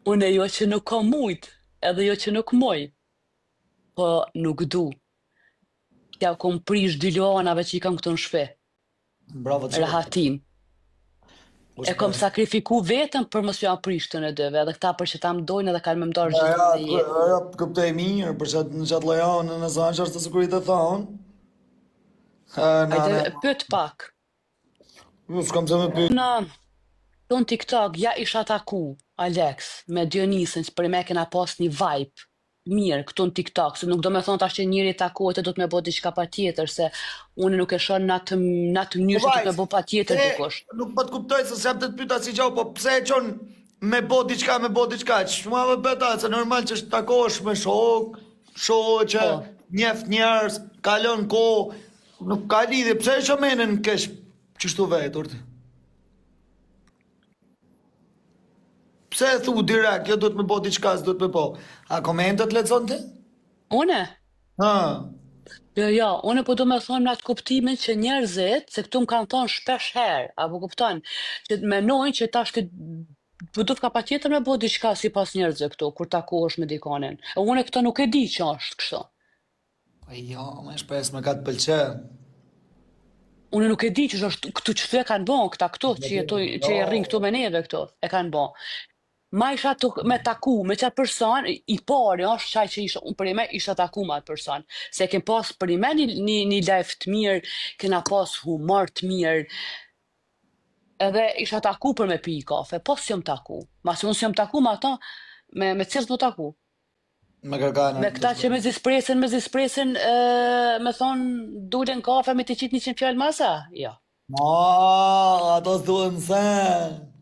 Unë e jo që nuk kam mujt, edhe jo që nuk moj, po nuk du. Ja kom prish dy luanave që i kam këtu në shpe, Bravo qoftë. rahatin. U E kom shpres. sakrifiku vetëm për mos ju aprish të në dëve, edhe këta për që ta më dojnë edhe kanë me më dorë Ja, ja, gjithmonë në jetë. ja, kuptoj mirë, për çat në çat llojon në sa është të sigurit të thon. Ha, na Hajde, na. pyet pak. Ju s'kam se më pyet. Në ton TikTok, ja isha taku, Alex, me Dionisën, që për me kena pas një vibe mirë këtu në TikTok, se nuk do me thonë tash që njëri takohet e do të me bo diçka pa tjetër, se unë nuk e shoh në atë Po mënyrë që do të vajz, me bo pa tjetër pse dikush. nuk po të kuptoj se s'jam të pyeta si gjao, po pse e çon me bo diçka, ç'ma më bëta, se normal që është takosh me shok, shoqe, Po, njeft njerëz, kalon kohë, nuk ka lidhje, pse e shomenën kesh çështu vetur ti? Pse e thu direkt, jo do të më bo diçka, s'do të më bo. A komentet lexon ti? une? Ha. Jo, jo, une po do me thonë në atë kuptimin që njerëzit, se këtu më kanë thonë shpesh herë, apo kupton, që menojnë që tash po do të ka pa tjetër me bo diçka si pas njerëzve këtu, kur takohesh me dikonin. E une këto nuk e di që është kështu. Po jo, më shpes me ka të pëlqe. Unë nuk e di që është këtu që e kanë bon, këta këtu që jetoj, që e rrin këtu Jo. me neve këtu, e kanë bon. Ma isha me taku me qatë person, i pari është qaj që isha, unë për i me isha taku me atë person. Se kem pas për i me një life të mirë, kena pas humor të mirë, edhe isha taku për me pi i kafe, po s'jom taku. Ma se unë s'jom taku me ata, me cilës po taku. Me kërkana. Me këta që me zispresin, me thonë, dulin kafe me të qitë 100 fjallë masa? Jo. Ma, ato s'duhen se.